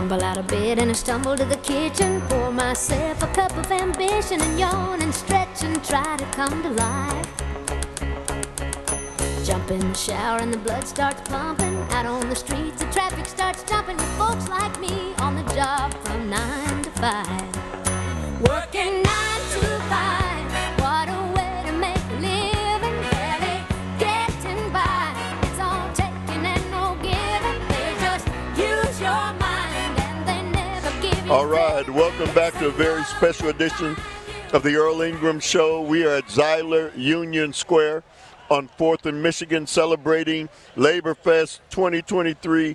Tumble out of bed and I stumble to the kitchen, pour myself a cup of ambition and yawn and stretch and try to come to life. Jump in the shower and the blood starts pumping. Out on the streets the traffic starts jumping with folks like me on the job from 9 to 5. Working 9 to 5, what a way to make a living. Barely getting by, it's all taking and no giving. They just use your mind and they never give you. All right, welcome back to a very special edition of the Earl Ingram Show. We are at Zeidler Union Square on 4th and Michigan, celebrating Labor Fest 2023.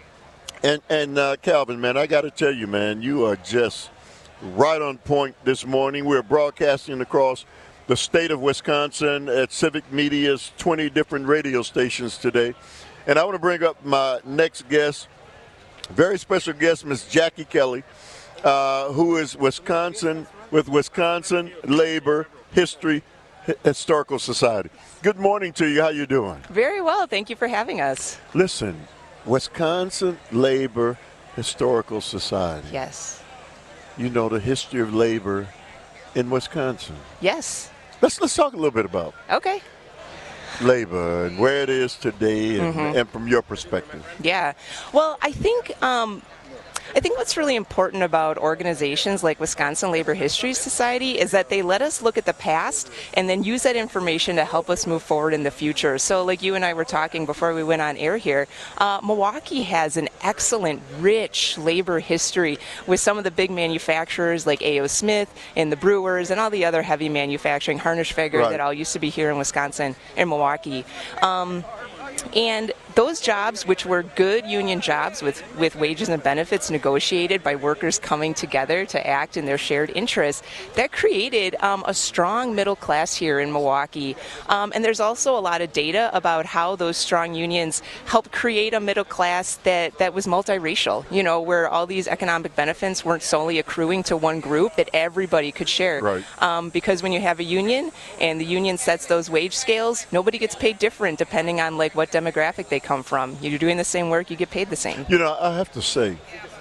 And Calvin, man, I got to tell you, man, you are just right on point this morning. We're broadcasting across the state of Wisconsin at Civic Media's 20 different radio stations today. And I want to bring up my next guest, very special guest, Ms. Jackie Kelly, who is Wisconsin Labor Historical Society. Good morning to you. How you doing? Very well. Thank you for having us. Listen, Wisconsin Labor Historical Society. Yes. You know the history of labor in Wisconsin. Yes. Let's talk a little bit about Okay. labor and where it is today and from your perspective. Yeah. Well, I think what's really important about organizations like Wisconsin Labor History Society is that they let us look at the past and then use that information to help us move forward in the future. So like you and I were talking before we went on air here, Milwaukee has an excellent, rich labor history with some of the big manufacturers like A.O. Smith and the Brewers and all the other heavy manufacturing, Harnischfeger, that all used to be here in Wisconsin and Milwaukee. And those jobs, which were good union jobs with wages and benefits negotiated by workers coming together to act in their shared interests, that created a strong middle class here in Milwaukee. And there's also a lot of data about how those strong unions helped create a middle class that was multiracial, you know, where all these economic benefits weren't solely accruing to one group, that everybody could share. Right. Because when you have a union and the union sets those wage scales, nobody gets paid different depending on like what demographic they come from. You're doing the same work, you get paid the same. You know, I have to say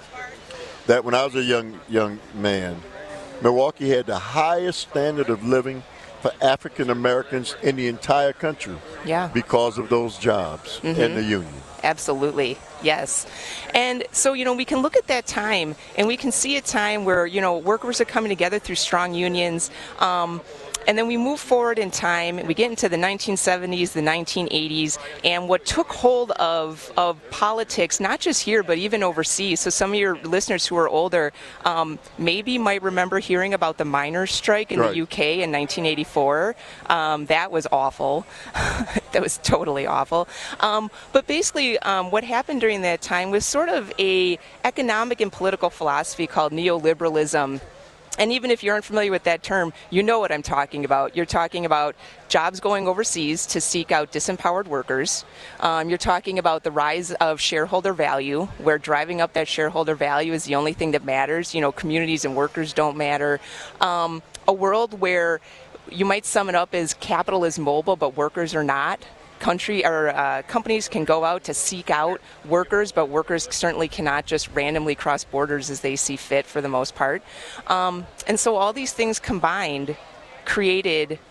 that when I was a young man, Milwaukee had the highest standard of living for African Americans in the entire country. Yeah. Because of those jobs and the union. Absolutely. Yes. And so, you know, we can look at that time and we can see a time where, you know, workers are coming together through strong unions. And then we move forward in time, we get into the 1970s, the 1980s, and what took hold of politics, not just here, but even overseas. So some of your listeners who are older maybe might remember hearing about the miners' strike in the UK in 1984. That was awful. That was totally awful. But basically, what happened during that time was sort of a economic and political philosophy called neoliberalism. And even if you aren't familiar with that term, you know what I'm talking about. You're talking about jobs going overseas to seek out disempowered workers. You're talking about the rise of shareholder value, where driving up that shareholder value is the only thing that matters. You know, communities and workers don't matter. A world where you might sum it up as capital is mobile, but workers are not. Companies can go out to seek out workers, but workers certainly cannot just randomly cross borders as they see fit for the most part. And so all these things combined created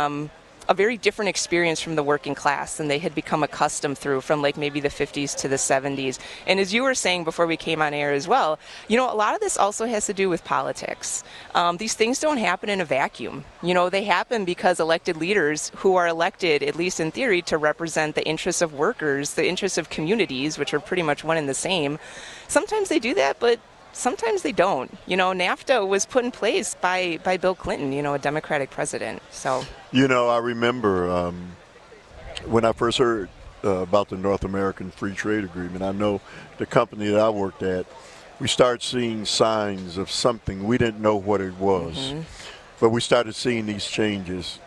a very different experience from the working class than they had become accustomed through from like maybe the 50s to the 70s. And as you were saying before we came on air as well, you know, a lot of this also has to do with politics. These things don't happen in a vacuum. You know, they happen because elected leaders who are elected, at least in theory, to represent the interests of workers, the interests of communities, which are pretty much one and the same. Sometimes they do that, but sometimes they don't. You know, NAFTA was put in place by Bill Clinton, you know, a Democratic president. So, you know, I remember when I first heard about the North American Free Trade Agreement. I know the company that I worked at, we started seeing signs of something. We didn't know what it was, but we started seeing these changes,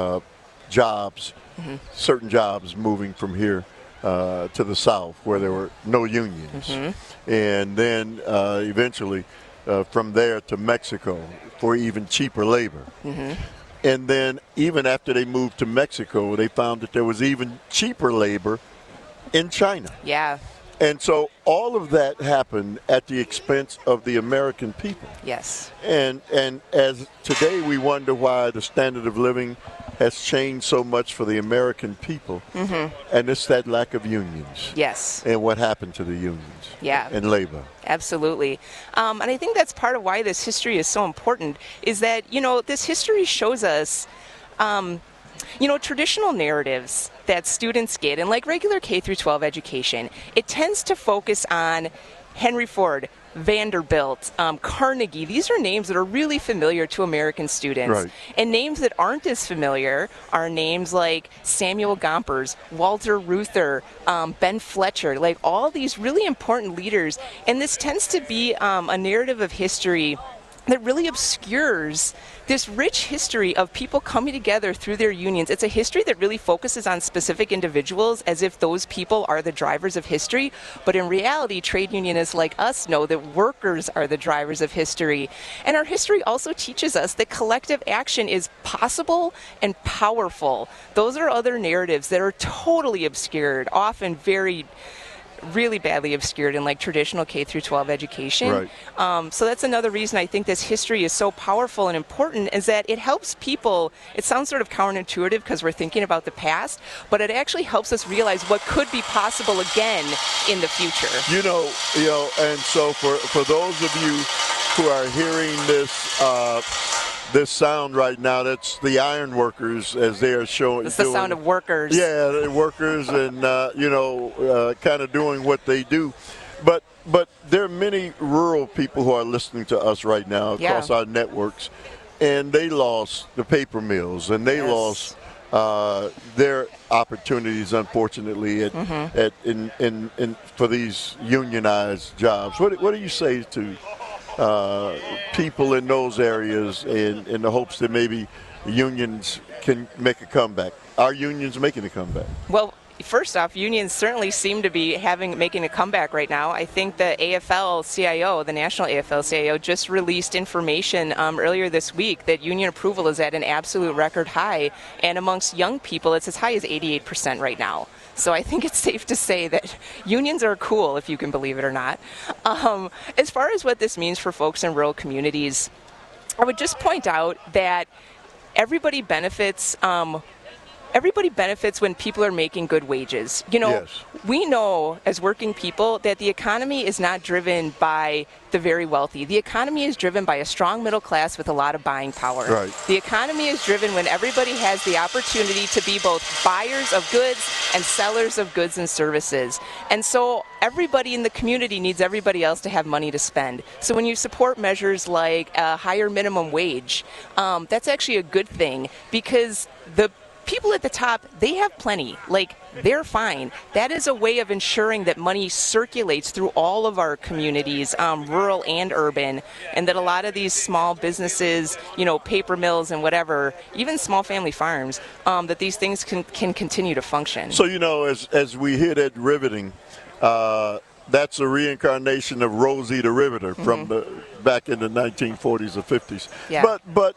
jobs, certain jobs moving from here to the South where there were no unions. And then eventually from there to Mexico for even cheaper labor. And then even after they moved to Mexico, they found that there was even cheaper labor in China. Yeah. And so all of that happened at the expense of the American people. Yes. And as today we wonder why the standard of living has changed so much for the American people. And it's that lack of unions. Yes. And what happened to the unions. Yeah. And labor. Absolutely. And I think that's part of why this history is so important, is that, this history shows us, traditional narratives that students get in like regular K through 12 education, it tends to focus on Henry Ford, Vanderbilt, Carnegie. These are names that are really familiar to American students. Right. And names that aren't as familiar are names like Samuel Gompers, Walter Reuther, Ben Fletcher, like all these really important leaders. And this tends to be a narrative of history that really obscures this rich history of people coming together through their unions. It's a history that really focuses on specific individuals as if those people are the drivers of history. But in reality, trade unionists like us know that workers are the drivers of history. And our history also teaches us that collective action is possible and powerful. Those are other narratives that are totally obscured, often really badly obscured in like traditional K through 12 education. Right. So that's another reason I think this history is so powerful and important, is that it helps people. It sounds sort of counterintuitive because we're thinking about the past, but it actually helps us realize what could be possible again in the future. And so for those of you who are hearing this sound right now, that's the iron workers as they are showing. It's the sound of workers. Yeah, the workers and, kind of doing what they do. But there are many rural people who are listening to us right now across our networks, and they lost the paper mills, and they lost their opportunities, unfortunately, for these unionized jobs. What do you say to people in those areas in the hopes that maybe unions can make a comeback? Are unions making a comeback? Well, first off, unions certainly seem to be making a comeback right now. I think the AFL-CIO, the National AFL-CIO, just released information earlier this week that union approval is at an absolute record high, and amongst young people, it's as high as 88% right now. So I think it's safe to say that unions are cool, if you can believe it or not. As far as what this means for folks in rural communities, I would just point out that everybody benefits when people are making good wages. We know as working people that the economy is not driven by the very wealthy. The economy is driven by a strong middle class with a lot of buying power. Right. The economy is driven when everybody has the opportunity to be both buyers of goods and sellers of goods and services. And so everybody in the community needs everybody else to have money to spend. So when you support measures like a higher minimum wage, that's actually a good thing, because the people at the top, they have plenty. Like, they're fine. That is a way of ensuring that money circulates through all of our communities, rural and urban, and that a lot of these small businesses, paper mills and whatever, even small family farms, that these things can continue to function. So, as we hear that riveting, that's a reincarnation of Rosie the Riveter from back in the 1940s or 50s. Yeah. But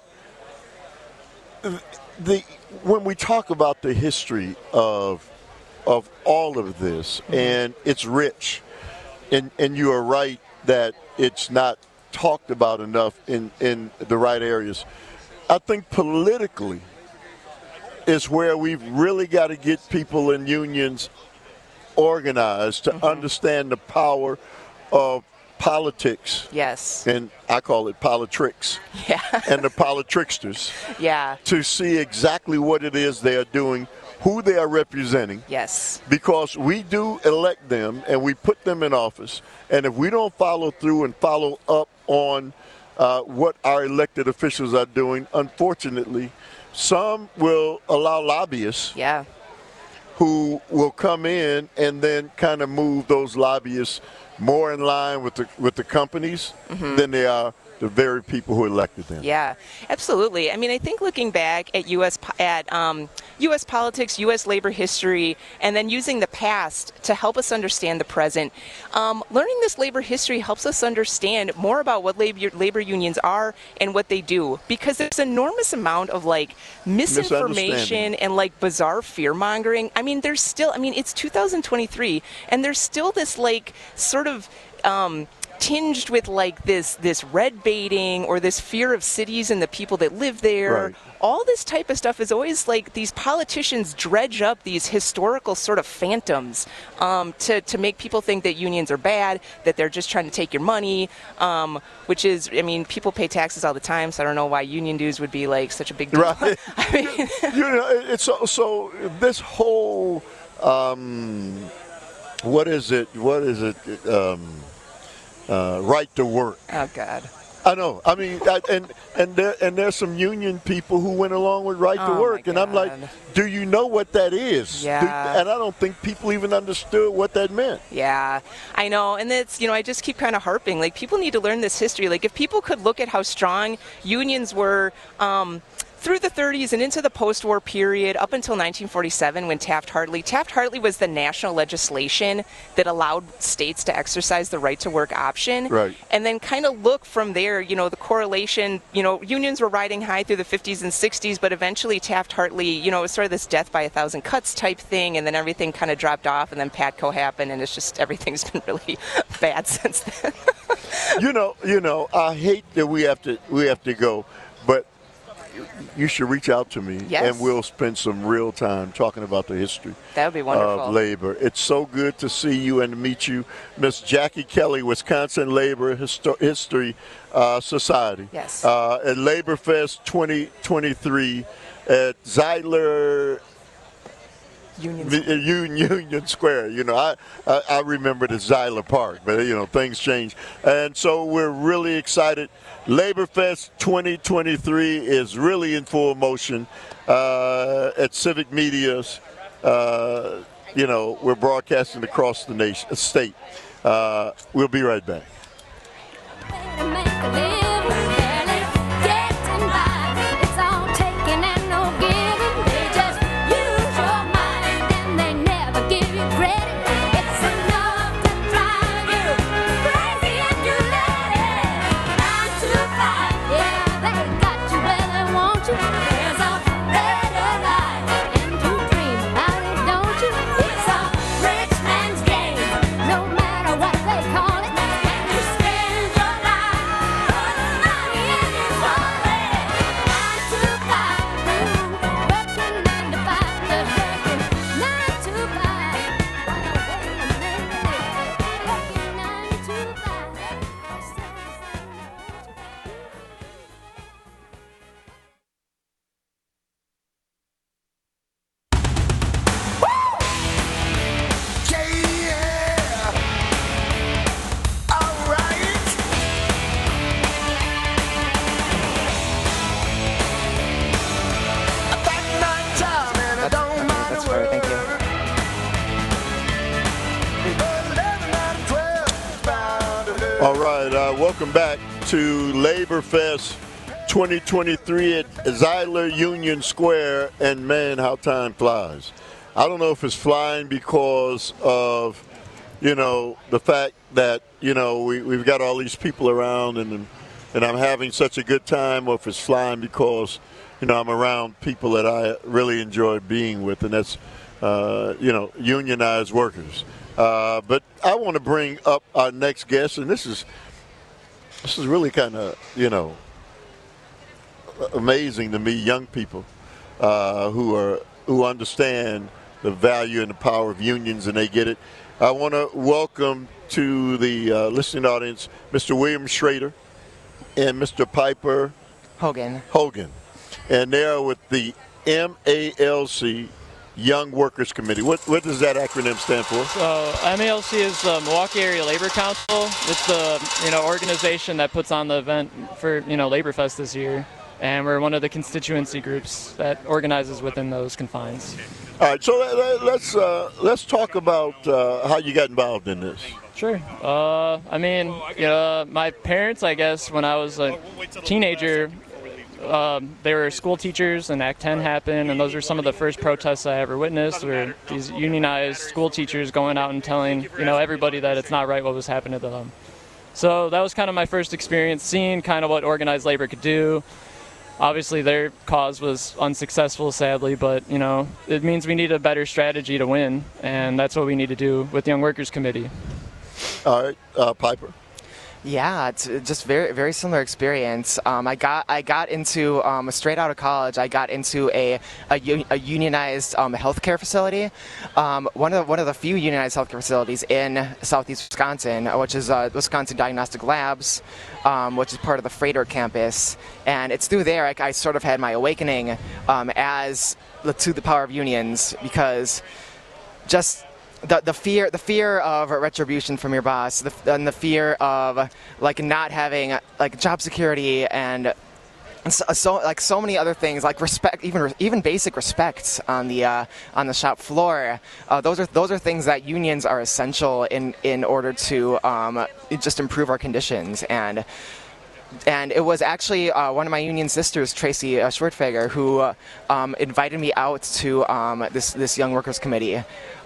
when we talk about the history of all of this, and it's rich, and you are right that it's not talked about enough in the right areas. I think politically is where we've really got to get people in unions organized to understand the power of politics. Yes. And I call it politricks. Yeah. And the politricksters. Yeah. To see exactly what it is they are doing, who they are representing. Yes. Because we do elect them and we put them in office. And if we don't follow through and follow up on what our elected officials are doing, unfortunately, some will allow lobbyists. Yeah. Who will come in and then kind of move those lobbyists more in line with the companies than they are the very people who elected them. Yeah, absolutely. I mean, I think looking back at U.S. Politics, U.S. labor history, and then using the past to help us understand the present, learning this labor history helps us understand more about what labor unions are and what they do, because there's an enormous amount of misinformation and bizarre fear mongering. I mean, it's 2023, and there's still this sort of tinged with this red baiting or this fear of cities and the people that live there. Right. All this type of stuff is always these politicians dredge up these historical sort of phantoms to make people think that unions are bad, that they're just trying to take your money, which is, I mean, people pay taxes all the time, so I don't know why union dues would be such a big deal. Right. I mean, it's so this whole what is it? Right to work. Oh God. I know. I mean, and there's some union people who went along with right to work, and I'm like, do you know what that is? Yeah. And I don't think people even understood what that meant. Yeah, I know, and it's I just keep kind of harping. People need to learn this history. If people could look at how strong unions were. Through the 30s and into the post-war period, up until 1947 when Taft-Hartley was the national legislation that allowed states to exercise the right to work option. Right. And then kind of look from there, the correlation, unions were riding high through the 50s and 60s, but eventually Taft-Hartley, it was sort of this death by a thousand cuts type thing, and then everything kind of dropped off, and then PATCO happened, and it's just everything's been really bad since then. I hate that we have to go, but you should reach out to me, yes, and we'll spend some real time talking about the history that would be wonderful. Of labor. It's so good to see you and to meet you. Miss Jackie Kelly, Wisconsin Labor History Society. Yes. At Labor Fest 2023 at Zeidler Union Square. I remember the Zeidler Park, but things change, and so we're really excited. Labor Fest 2023 is really in full motion at Civic Media's. We're broadcasting across the state. We'll be right back. Welcome back to Labor Fest 2023 at Zeidler Union Square, and man, how time flies. I don't know if it's flying because of, the fact that, we've got all these people around and I'm having such a good time, or if it's flying because, I'm around people that I really enjoy being with, and that's, unionized workers. But I want to bring up our next guest, and this is really kind of, amazing to me, young people who understand the value and the power of unions, and they get it. I want to welcome to the listening audience Mr. William Schrader and Mr. Piper Hogan. And they are with the MALC, Young Workers Committee. What does that acronym stand for? So MALC is the Milwaukee Area Labor Council. It's the organization that puts on the event for Labor Fest this year. and we're one of the constituency groups that organizes within those confines. All right, so let's talk about how you got involved in this. Sure. I mean, my parents, I guess, when I was a teenager, they were school teachers, and Act 10 happened, and those were some of the first protests I ever witnessed, were these unionized school teachers going out and telling, everybody that it's not right what was happening to them. So that was kind of my first experience, seeing kind of what organized labor could do. Obviously, their cause was unsuccessful, sadly, but, it means we need a better strategy to win, and that's what we need to do with the Young Workers Committee. All right, Piper. Yeah, it's just very, very similar experience. I got into straight out of college. I got into a unionized healthcare facility, one of the few unionized healthcare facilities in Southeast Wisconsin, which is Wisconsin Diagnostic Labs, which is part of the Freighter campus. And it's through there I sort of had my awakening to the power of unions, because just the fear of retribution from your boss, and the fear of not having job security, and so many other things, like respect, even basic respect on the shop floor. Those are things that unions are essential in order to just improve our conditions. And it was actually one of my union sisters, Tracy Schwertfeger, who invited me out to this Young Workers Committee.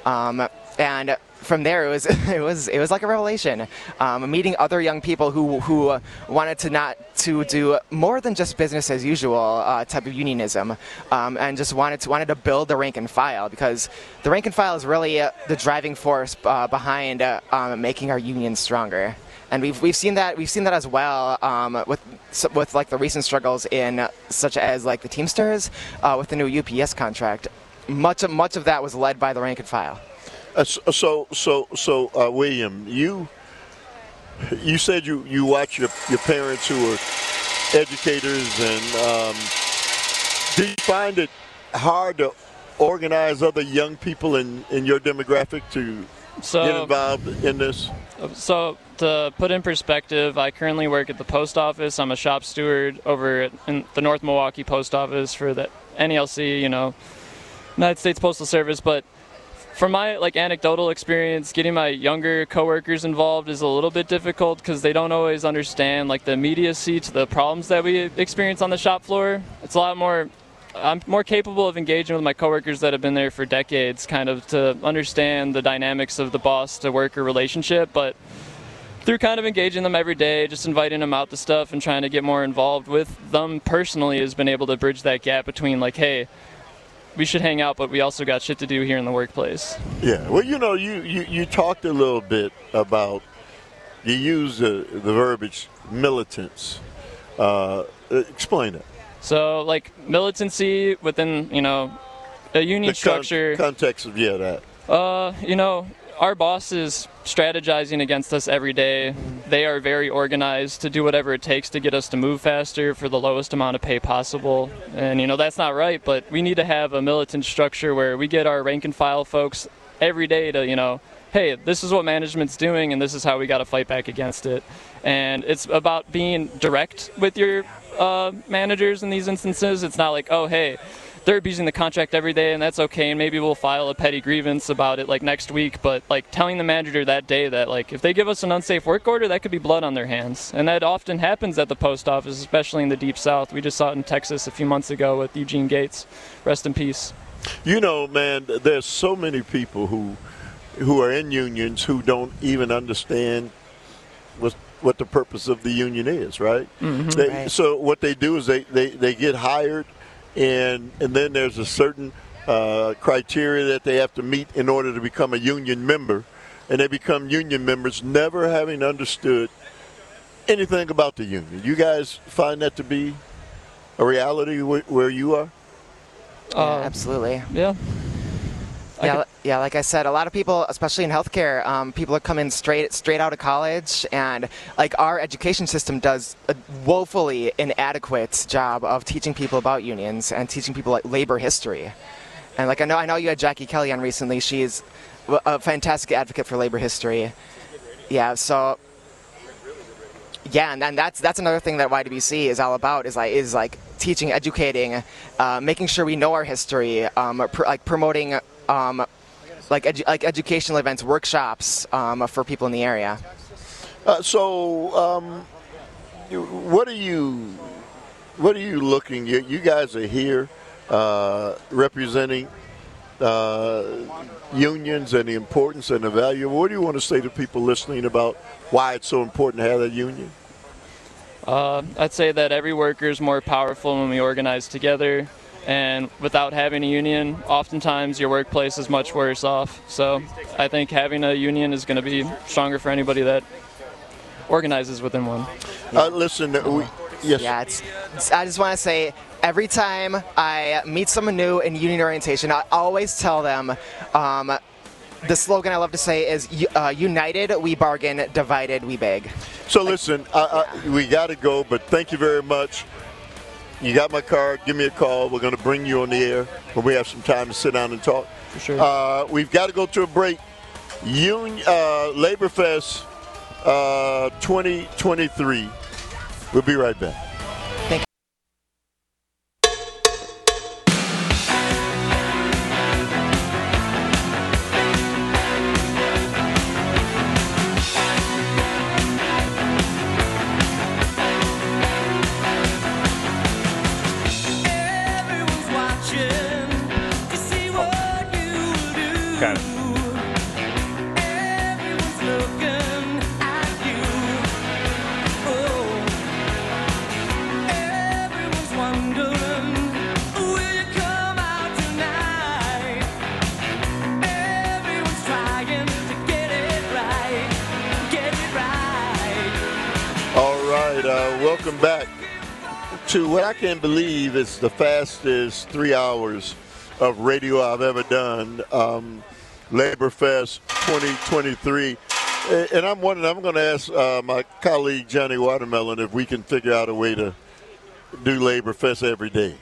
And from there, it was like a revelation. Meeting other young people who wanted to do more than just business as usual type of unionism, and just wanted to build the rank and file, because the rank and file is really the driving force behind making our unions stronger. And we've seen that as well with the recent struggles in such as the Teamsters with the new UPS contract. Much of that was led by the rank and file. So, William, you said you watch your parents who are educators, and do you find it hard to organize other young people in your demographic to get involved in this? So, to put in perspective, I currently work at the post office. I'm a shop steward over in the North Milwaukee Post Office for the NELC, United States Postal Service, but from my anecdotal experience, getting my younger coworkers involved is a little bit difficult, because they don't always understand the immediacy to the problems that we experience on the shop floor. It's a lot more. I'm more capable of engaging with my coworkers that have been there for decades, kind of to understand the dynamics of the boss to worker relationship. But through kind of engaging them every day, just inviting them out to stuff and trying to get more involved with them personally, has been able to bridge that gap between hey, we should hang out, but we also got shit to do here in the workplace. Yeah. Well, you talked a little bit about, you used the verbiage militants. Explain it. So, militancy within, a union structure. Context of that. Our boss is strategizing against us every day. They are very organized to do whatever it takes to get us to move faster for the lowest amount of pay possible. And, that's not right, but we need to have a militant structure where we get our rank and file folks every day to, hey, this is what management's doing, and this is how we got to fight back against it. And it's about being direct with your managers in these instances. It's not oh, hey, they're abusing the contract every day, and that's okay, and maybe we'll file a petty grievance about it next week, but telling the manager that day that if they give us an unsafe work order, that could be blood on their hands. And that often happens at the post office, especially in the Deep South. We just saw it in Texas a few months ago with Eugene Gates. Rest in peace. Man, there's so many people who are in unions who don't even understand what the purpose of the union is, right? Mm-hmm. Right. So what they do is they get hired, and then there's a certain criteria that they have to meet in order to become a union member, and they become union members never having understood anything about the union. You guys find that to be a reality where you are? Yeah, absolutely. Yeah. Yeah, like I said, a lot of people, especially in healthcare, people are coming straight out of college, and our education system does a woefully inadequate job of teaching people about unions and teaching people labor history. And I know you had Jackie Kelly on recently. She's a fantastic advocate for labor history. Yeah, and then that's another thing that YWC is all about, is teaching, educating, making sure we know our history, promoting educational events, workshops for people in the area. What are you looking? You guys are here representing unions and the importance and the value. What do you want to say to people listening about why it's so important to have a union? I'd say that every worker is more powerful when we organize together, and without having a union, oftentimes your workplace is much worse off. So I think having a union is going to be stronger for anybody that organizes within one. Listen, yes. Yeah, I just want to say, every time I meet someone new in union orientation, I always tell them the slogan I love to say is, united we bargain, divided we beg. So listen, we got to go, but thank you very much. You got my card. Give me a call. We're going to bring you on the air when we have some time to sit down and talk. For sure. We've got to go to a break. Labor Fest 2023. We'll be right back. Welcome back to what I can't believe is the fastest 3 hours of radio I've ever done, Labor Fest 2023. And I'm wondering, I'm going to ask my colleague Johnny Watermelon if we can figure out a way to do Labor Fest every day.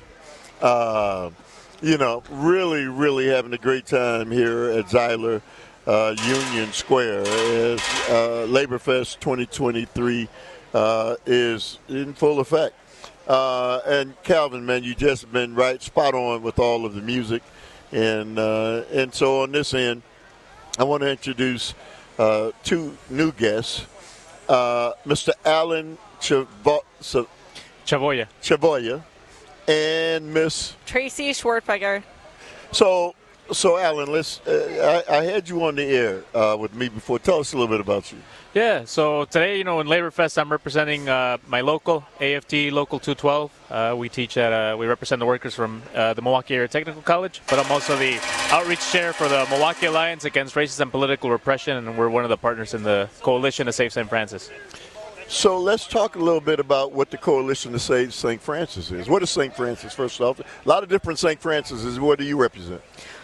Really, really having a great time here at Zeitler Union Square as Labor Fest 2023 is in full effect. And Calvin, man, you just been right spot on with all of the music. And so on this end, I want to introduce two new guests, Mr. Alan Chavoya and Miss Tracy Schwartfeger. So Alan, I had you on the air with me before. Tell us a little bit about you. Yeah, so today, in Labor Fest, I'm representing my local, AFT Local 212. We represent the workers from the Milwaukee Area Technical College, but I'm also the outreach chair for the Milwaukee Alliance Against Racist and Political Repression, and we're one of the partners in the Coalition to Save St. Francis. So let's talk a little bit about what the Coalition to Save St. Francis is. What is St. Francis, first off? A lot of different St. Francis's. What do you represent?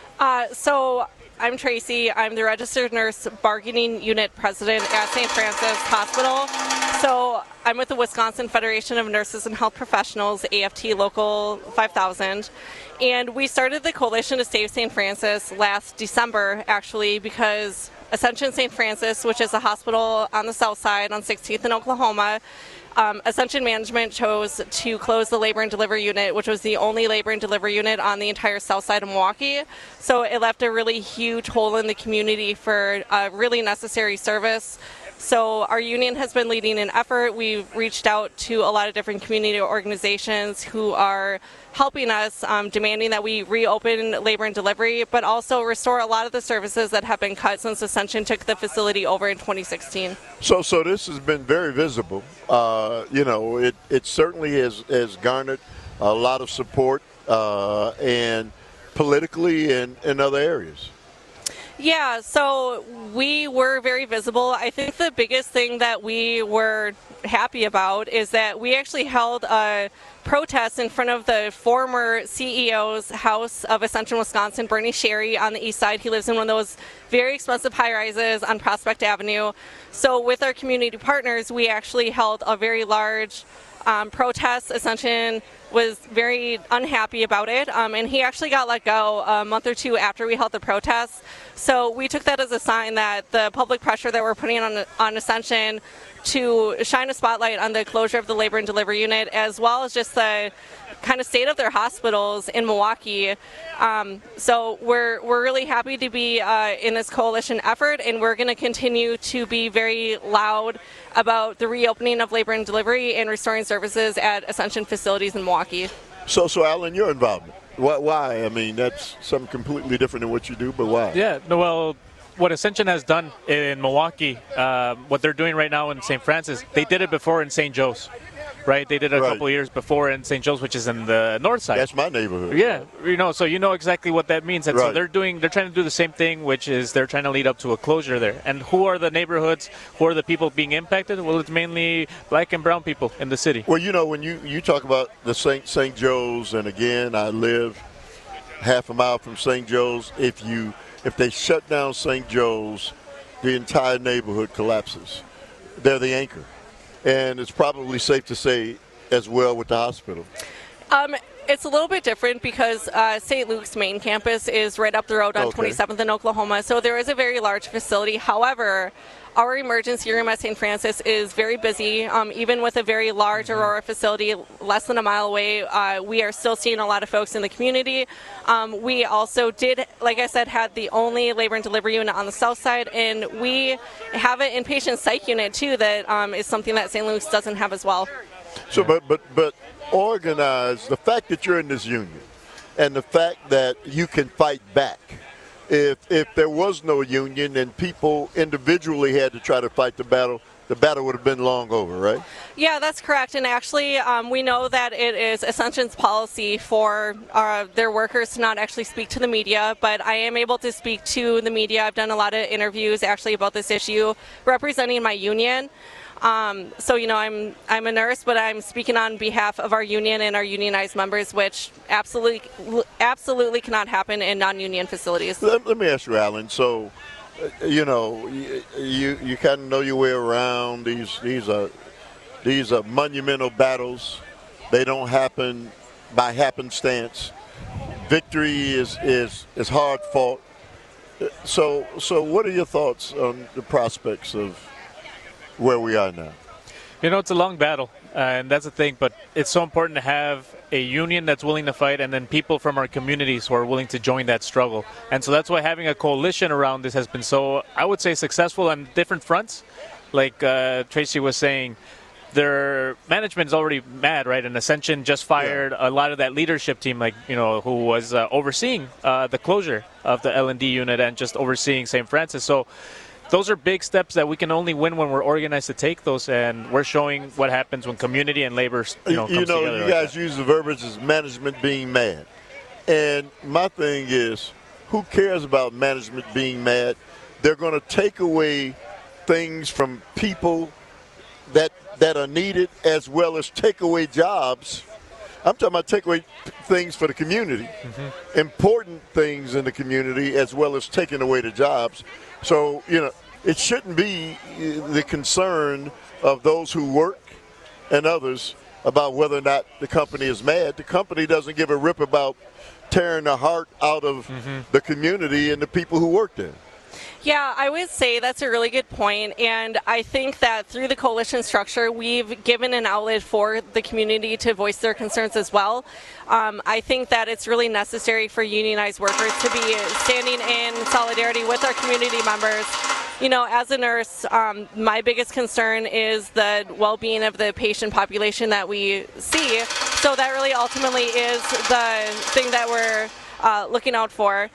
So I'm Tracy. I'm the Registered Nurse Bargaining Unit President at St. Francis Hospital. So I'm with the Wisconsin Federation of Nurses and Health Professionals, AFT Local 5000. And we started the Coalition to Save St. Francis last December, actually, because Ascension St. Francis, which is a hospital on the south side on 16th in Oklahoma, Ascension Management chose to close the labor and delivery unit, which was the only labor and delivery unit on the entire south side of Milwaukee. So it left a really huge hole in the community for a really necessary service. So our union has been leading an effort. We've reached out to a lot of different community organizations who are helping us, demanding that we reopen labor and delivery, but also restore a lot of the services that have been cut since Ascension took the facility over in 2016. So this has been very visible. It certainly has garnered a lot of support and politically and in other areas. Yeah, so we were very visible. I think the biggest thing that we were happy about is that we actually held a protest in front of the former CEO's house of Ascension, Wisconsin, Bernie Sherry, on the east side. He lives in one of those very expensive high-rises on Prospect Avenue. So with our community partners, we actually held a very large protest. Ascension was very unhappy about it, and he actually got let go a month or two after we held the protests. So we took that as a sign that the public pressure that we're putting on Ascension to shine a spotlight on the closure of the labor and delivery unit, as well as just the kind of state of their hospitals in Milwaukee. So we're really happy to be in this coalition effort, and we're going to continue to be very loud about the reopening of labor and delivery and restoring services at Ascension facilities in Milwaukee. So Alan, your involvement. Why? I mean, that's something completely different than what you do, but why? Yeah, no, well, what Ascension has done in Milwaukee, what they're doing right now in St. Francis, they did it before in St. Joe's, right? They did it a couple of years before in St. Joe's, which is in the north side. That's my neighborhood. Yeah, so you know exactly what that means. And so they're trying to do the same thing, which is they're trying to lead up to a closure there. And who are the neighborhoods? Who are the people being impacted? Well, it's mainly black and brown people in the city. Well, when you talk about the St. Joe's, and again, I live half a mile from St. Joe's. If they shut down St. Joe's, the entire neighborhood collapses. They're the anchor. And it's probably safe to say as well with the hospital. It's a little bit different because St. Luke's main campus is right up the road on 27th in Oklahoma, so there is a very large facility. However, our emergency room at St. Francis is very busy. Even with a very large Aurora facility less than a mile away, we are still seeing a lot of folks in the community. We also did, like I said, had the only labor and delivery unit on the south side, and we have an inpatient psych unit too that is something that St. Luke's doesn't have as well. So, but organize, the fact that you're in this union and the fact that you can fight back. If there was no union and people individually had to try to fight the battle would have been long over, right? Yeah, that's correct. And actually, we know that it is Ascension's policy for their workers to not actually speak to the media, but I am able to speak to the media. I've done a lot of interviews actually about this issue representing my union. So, I'm a nurse, but I'm speaking on behalf of our union and our unionized members, which absolutely cannot happen in non-union facilities. Let me ask you, Alan. So, you kind of know your way around. These are monumental battles. They don't happen by happenstance. Victory is hard fought. So what are your thoughts on the prospects of where we are now? It's a long battle, and that's the thing, but it's so important to have a union that's willing to fight and then people from our communities who are willing to join that struggle. And so that's why having a coalition around this has been so, I would say, successful on different fronts. Like Tracy was saying, their management is already mad, right? And Ascension just fired a lot of that leadership team, who was overseeing the closure of the L&D unit and just overseeing St. Francis. So those are big steps that we can only win when we're organized to take those, and we're showing what happens when community and labor, comes together. You guys use the verbiage as management being mad, and my thing is, who cares about management being mad? They're going to take away things from people that are needed, as well as take away jobs. I'm talking about take away things for the community, important things in the community, as well as taking away the jobs. So, it shouldn't be the concern of those who work and others about whether or not the company is mad. The company doesn't give a rip about tearing the heart out of the community and the people who work there. Yeah, I would say that's a really good point, and I think that through the coalition structure, we've given an outlet for the community to voice their concerns as well. I think that it's really necessary for unionized workers to be standing in solidarity with our community members. As a nurse, my biggest concern is the well-being of the patient population that we see, so that really ultimately is the thing that we're looking out for.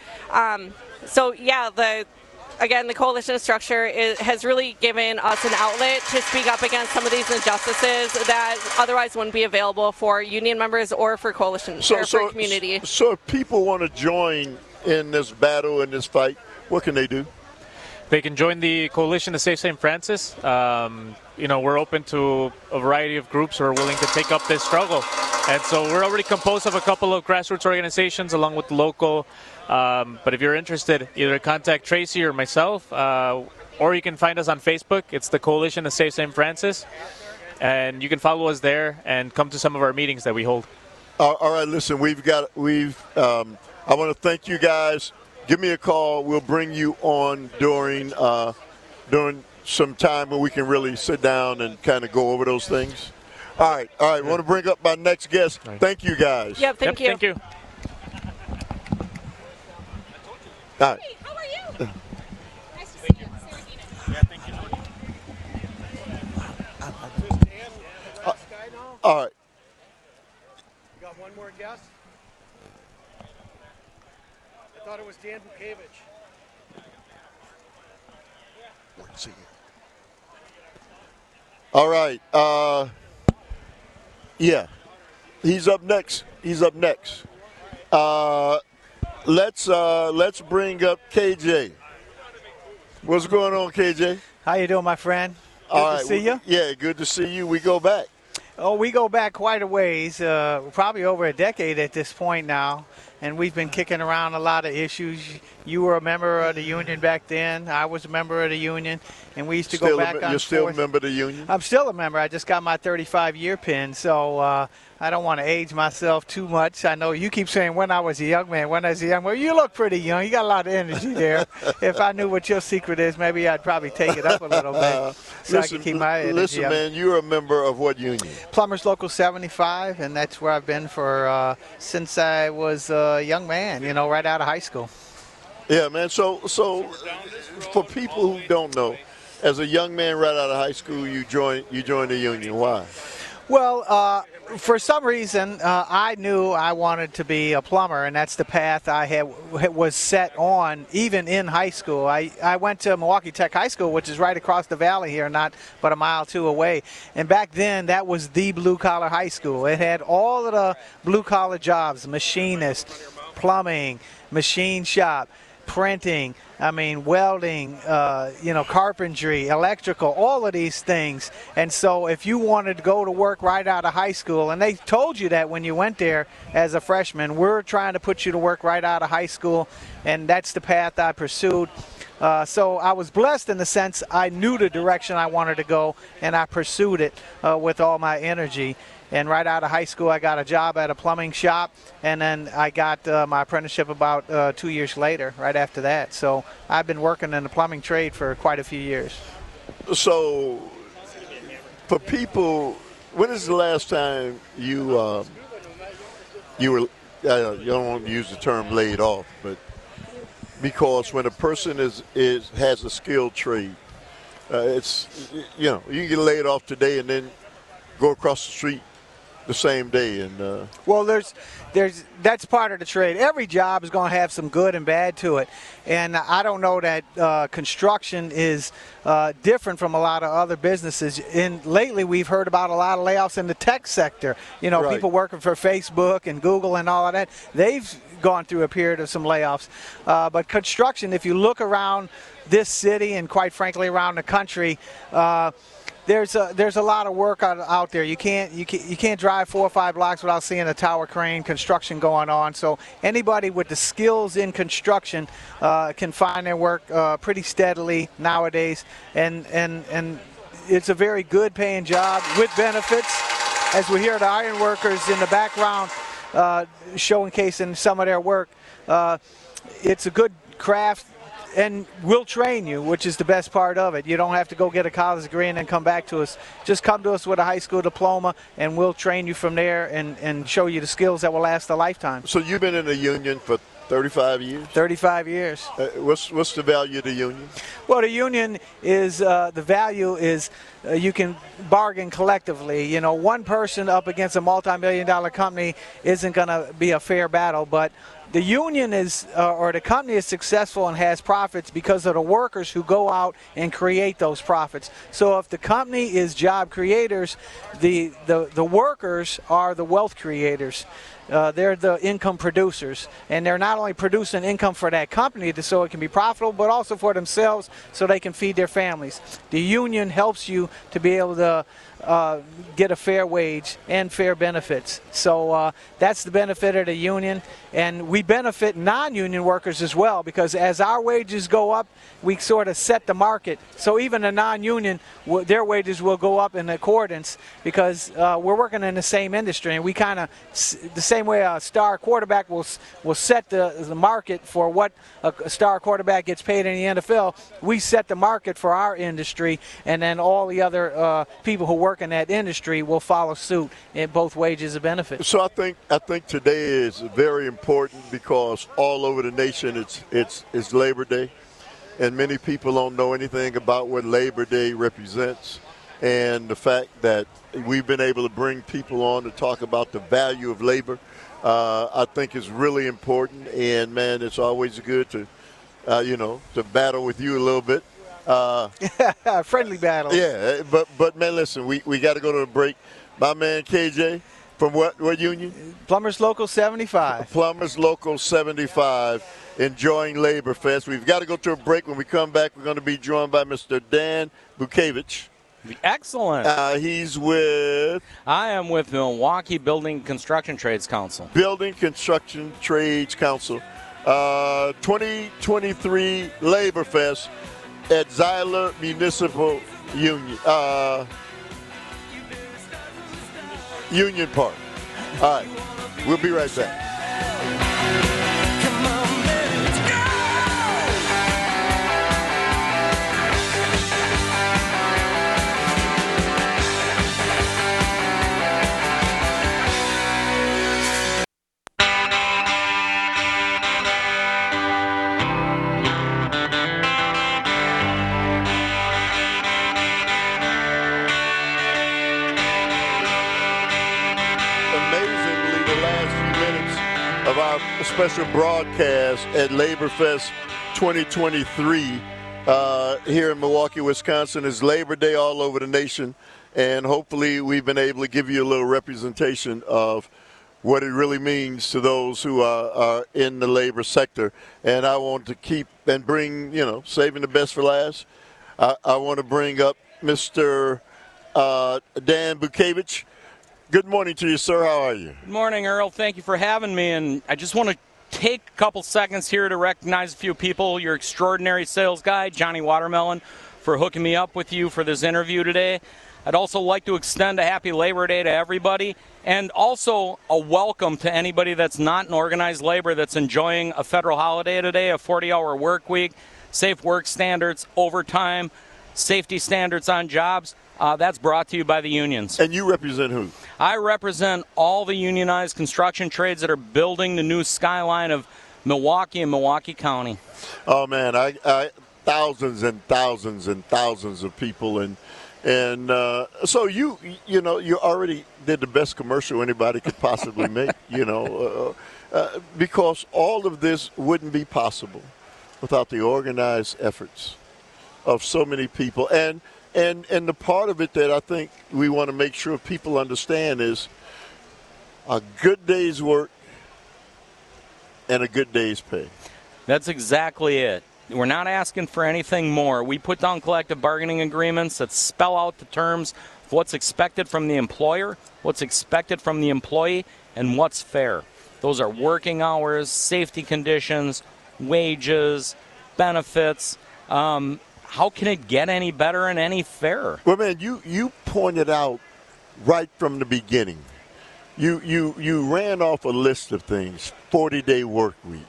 Again, the coalition structure has really given us an outlet to speak up against some of these injustices that otherwise wouldn't be available for union members or for coalition or for community. So if people want to join in this battle, in this fight, what can they do? They can join the Coalition to Save St. Francis. We're open to a variety of groups who are willing to take up this struggle. And so we're already composed of a couple of grassroots organizations along with the local. But if you're interested, either contact Tracy or myself, or you can find us on Facebook. It's the Coalition to Save St. Francis. And you can follow us there and come to some of our meetings that we hold. All right, listen, I want to thank you guys. Give me a call. We'll bring you on during some time when we can really sit down and kind of go over those things. All right. I want to bring up my next guest. Thank you, guys. Yep, thank you. Thank you. All right. Hey, how are you? Nice to see you. Sarah Dina. Yeah, thank you. All right. You got one more guest? I thought it was Dan Bukevich. Let's see. All right. Yeah. He's up next. Let's bring up KJ. What's going on, KJ? How you doing, my friend? Good to see you. Yeah, good to see you. We go back. Oh, we go back quite a ways, probably over a decade at this point now, and we've been kicking around a lot of issues. You were a member of the union back then. I was a member of the union, and we used to go back on. You're still a member of the union? I'm still a member. I just got my 35-year pin, so I don't want to age myself too much. I know you keep saying when I was a young man, well, you look pretty young. You got a lot of energy there. If I knew what your secret is, maybe I'd probably take it up a little bit so I can keep my energy Listen, up. man, you're a member of what union? Plumbers Local 75, and that's where I've been for since I was a young man, right out of high school. Yeah, man. So for people who don't know, as a young man right out of high school, you joined the union. Why? Well, for some reason, I knew I wanted to be a plumber, and that's the path I was set on even in high school. I went to Milwaukee Tech High School, which is right across the valley here, not but a mile or two away. And back then, that was the blue-collar high school. It had all of the blue-collar jobs, machinist, plumbing, machine shop, printing, welding, carpentry, electrical, all of these things. And so if you wanted to go to work right out of high school, and they told you that when you went there as a freshman, we're trying to put you to work right out of high school, and that's the path I pursued. So I was blessed in the sense I knew the direction I wanted to go, and I pursued it with all my energy. And right out of high school, I got a job at a plumbing shop, and then I got my apprenticeship about 2 years later, right after that. So I've been working in the plumbing trade for quite a few years. So for people, when is the last time you were, you don't want to use the term laid off, but because when a person has a skilled trade, you can get laid off today and then go across the street the same day. And well, that's part of the trade. Every job is going to have some good and bad to it, and I don't know that construction is different from a lot of other businesses. And lately we've heard about a lot of layoffs in the tech sector. Right. People working for Facebook and Google and all of that, they've gone through a period of some layoffs. But construction, if you look around this city and quite frankly around the country, there's a lot of work out there. You can't drive 4 or 5 blocks without seeing a tower crane construction going on. So anybody with the skills in construction can find their work pretty steadily nowadays, and it's a very good paying job with benefits. As we hear the iron workers in the background showcasing some of their work, it's a good craft. And we'll train you, which is the best part of it. You don't have to go get a college degree and then come back to us. Just come to us with a high school diploma, and we'll train you from there and show you the skills that will last a lifetime. So you've been in the union for 35 years? 35 years. What's the value of the union? Well, the union is, the value is you can bargain collectively. One person up against a multi-million-dollar company isn't going to be a fair battle, but the union is, or the company is successful and has profits because of the workers who go out and create those profits. So if the company is job creators, the workers are the wealth creators. they're the income producers, and they're not only producing income for that company so it can be profitable, but also for themselves so they can feed their families. The union helps you to be able to get a fair wage and fair benefits. So that's the benefit of the union, and we benefit non-union workers as well, because as our wages go up, we sort of set the market. So even the non-union, their wages will go up in accordance, because we're working in the same industry, and we kind of, the same way a star quarterback will set the market for what a star quarterback gets paid in the NFL, we set the market for our industry, and then all the other people who work in that industry will follow suit in both wages and benefits. So I think today is very important, because all over the nation it's Labor Day, and many people don't know anything about what Labor Day represents, and the fact that we've been able to bring people on to talk about the value of labor, I think is really important. And man, it's always good to to battle with you a little bit. Friendly battle. Yeah, but man, listen, we got to go to a break. My man KJ, from what union? Plumbers Local 75. Plumbers Local 75, enjoying Labor Fest. We've got to go to a break. When we come back, we're going to be joined by Mr. Dan Bukevich. Excellent. He's with? I am with Milwaukee Building Construction Trades Council. Building Construction Trades Council. 2023 Labor Fest at Zeisler Municipal Union Union Park. All right, we'll be right back. Of our special broadcast at Labor Fest 2023 here in Milwaukee, Wisconsin. Is Labor Day all over the nation, and hopefully we've been able to give you a little representation of what it really means to those who are in the labor sector. And I want to keep and bring, saving the best for last. I want to bring up Mr. Dan Bukevich. Good morning to you, sir. How are you? Good morning, Earl. Thank you for having me. And I just want to take a couple seconds here to recognize a few people. Your extraordinary sales guy, Johnny Watermelon, for hooking me up with you for this interview today. I'd also like to extend a happy Labor Day to everybody, and also a welcome to anybody that's not in organized labor that's enjoying a federal holiday today, a 40-hour work week, safe work standards, overtime, safety standards on jobs. That's brought to you by the unions. And you represent who? I represent all the unionized construction trades that are building the new skyline of Milwaukee and Milwaukee County. Oh, man, I thousands and thousands and thousands of people. And so you already did the best commercial anybody could possibly make, because all of this wouldn't be possible without the organized efforts of so many people. And the part of it that I think we want to make sure people understand is a good day's work and a good day's pay. That's exactly it. We're not asking for anything more. We put down collective bargaining agreements that spell out the terms of what's expected from the employer, what's expected from the employee, and what's fair. Those are working hours, safety conditions, wages, benefits. How can it get any better and any fairer? Well, man, you pointed out right from the beginning. You ran off a list of things: 40-day work week.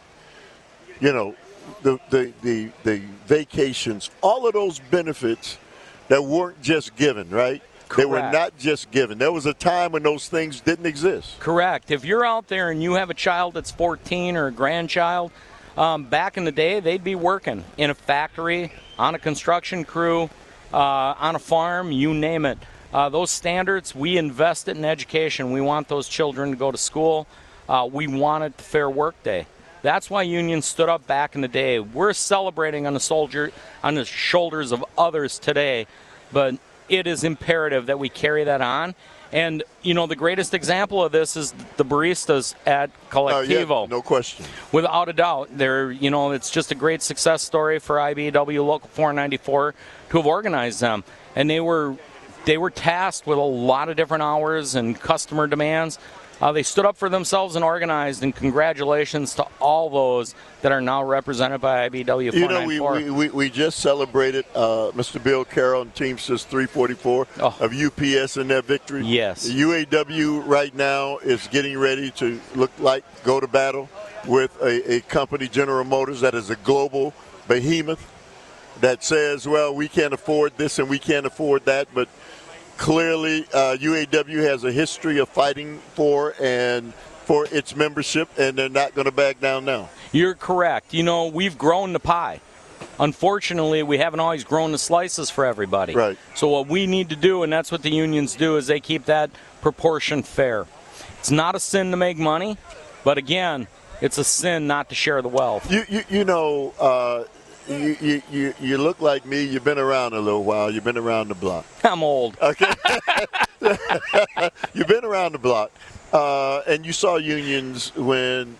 The vacations, all of those benefits that weren't just given, right? Correct. They were not just given. There was a time when those things didn't exist. Correct. If you're out there and you have a child that's 14 or a grandchild, back in the day, they'd be working in a factory, on a construction crew, on a farm, you name it. Those standards, we invested in education. We want those children to go to school. We wanted the fair work day. That's why unions stood up back in the day. We're celebrating on the shoulders of others today, but it is imperative that we carry that on. And, you know, the greatest example of this is the baristas at Collectivo. No question. Without a doubt. They're, you know, it's just a great success story for IBEW Local 494 to have organized them. And they were tasked with a lot of different hours and customer demands. They stood up for themselves and organized, and congratulations to all those that are now represented by IBEW 494. You know, we just celebrated Mr. Bill Carroll and Teamsters 344 of UPS in their victory. Yes. The UAW right now is getting ready to go to battle with a company, General Motors, that is a global behemoth that says, well, we can't afford this and we can't afford that, but clearly, UAW has a history of fighting for its membership, and they're not going to back down now. You're correct. You know, we've grown the pie. Unfortunately, we haven't always grown the slices for everybody. Right. So what we need to do, and that's what the unions do, is they keep that proportion fair. It's not a sin to make money, but again, it's a sin not to share the wealth. You know. You look like me. You've been around a little while. You've been around the block. I'm old. Okay. You've been around the block, and you saw unions when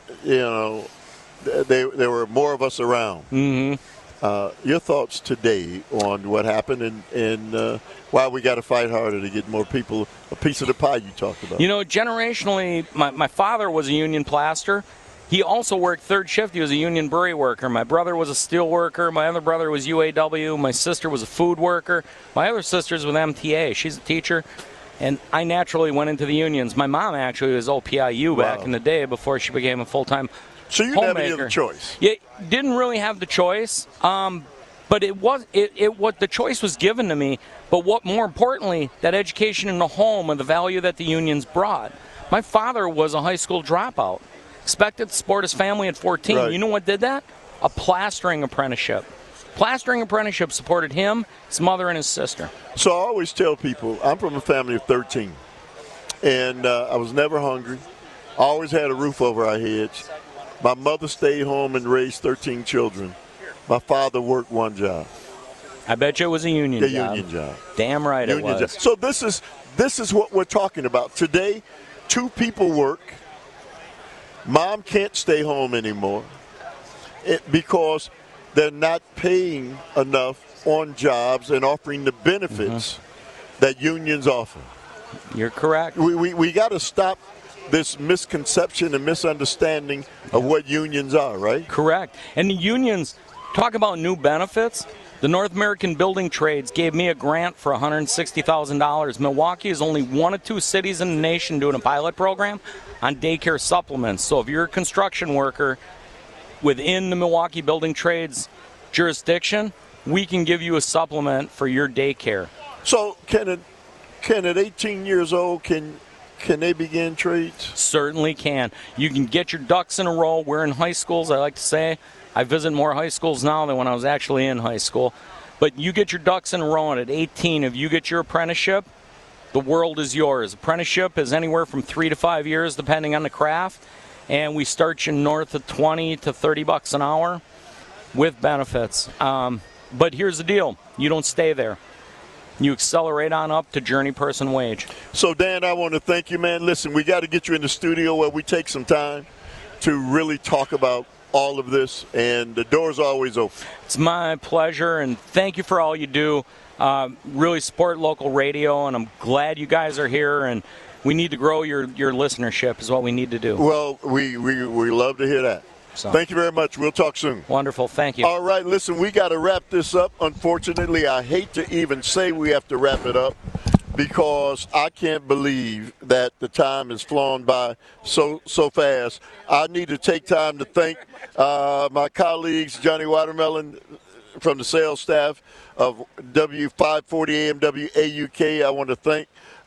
there were more of us around. Mm-hmm. Your thoughts today on what happened and why we got to fight harder to get more people a piece of the pie you talked about? You know, generationally, my father was a union plaster. He also worked third shift. He was a union brewery worker. My brother was a steel worker. My other brother was UAW. My sister was a food worker. My other sister's with MTA. She's a teacher. And I naturally went into the unions. My mom actually was OPIU back in the day before she became a full-time So you homemaker. never had a choice. Yeah, didn't really have the choice. But the choice was given to me. But what more importantly, that education in the home and the value that the unions brought. My father was a high school dropout. Expected to support his family at 14. Right. You know what did that? A plastering apprenticeship. Plastering apprenticeship supported him, his mother, and his sister. So I always tell people, I'm from a family of 13, and I was never hungry. I always had a roof over our heads. My mother stayed home and raised 13 children. My father worked one job. I bet you it was a union job. Union job. Damn right union it was. Job. So this is what we're talking about. Today, two people work. Mom can't stay home anymore because they're not paying enough on jobs and offering the benefits that unions offer. You're correct. We got to stop this misconception and misunderstanding of what unions are, right? Correct. And the unions, talk about new benefits. The North American Building Trades gave me a grant for $160,000. Milwaukee is only one of two cities in the nation doing a pilot program on daycare supplements. So if you're a construction worker within the Milwaukee Building Trades jurisdiction, we can give you a supplement for your daycare. So can at 18 years old, can they begin trades? Certainly can. You can get your ducks in a row. We're in high schools, I like to say. I visit more high schools now than when I was actually in high school. But you get your ducks in a row, and at 18, if you get your apprenticeship, the world is yours. Apprenticeship is anywhere from 3 to 5 years, depending on the craft. And we start you north of $20 to $30 an hour with benefits. But here's the deal. You don't stay there. You accelerate on up to journey person wage. So, Dan, I want to thank you, man. Listen, we got to get you in the studio where we take some time to really talk about all of this, and the door's always open. It's my pleasure, and thank you for all you do. Really support local radio, and I'm glad you guys are here, and we need to grow your listenership is what we need to do. Well, we love to hear that. So. Thank you very much. We'll talk soon. Wonderful. Thank you. All right, listen, we got to wrap this up. Unfortunately, I hate to even say we have to wrap it up because I can't believe that the time has flown by so fast. I need to take time to thank my colleagues, Johnny Watermelon from the sales staff of W540 AM WAUK. I want to thank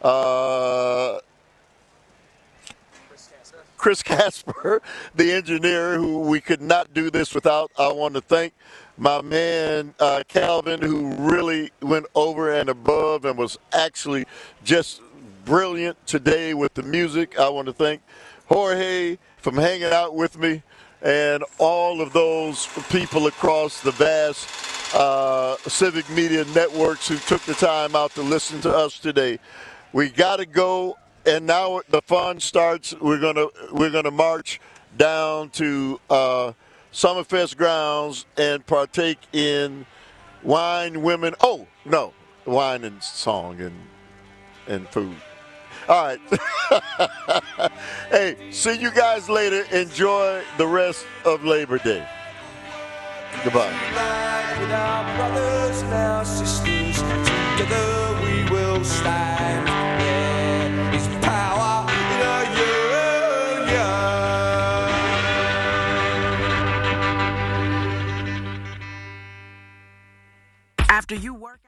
Chris Casper, the engineer, who we could not do this without. I want to thank my man Calvin, who really went over and above and was actually just brilliant today with the music. I want to thank Jorge from hanging out with me and all of those people across the vast civic media networks who took the time out to listen to us today. We got to go, and now the fun starts. We're gonna march down to Summerfest grounds and partake in wine, women. Oh no, wine and song and food. All right. Hey, see you guys later. Enjoy the rest of Labor Day. Goodbye. With our brothers and our sisters, together we will stand. There is power in a union. After you work.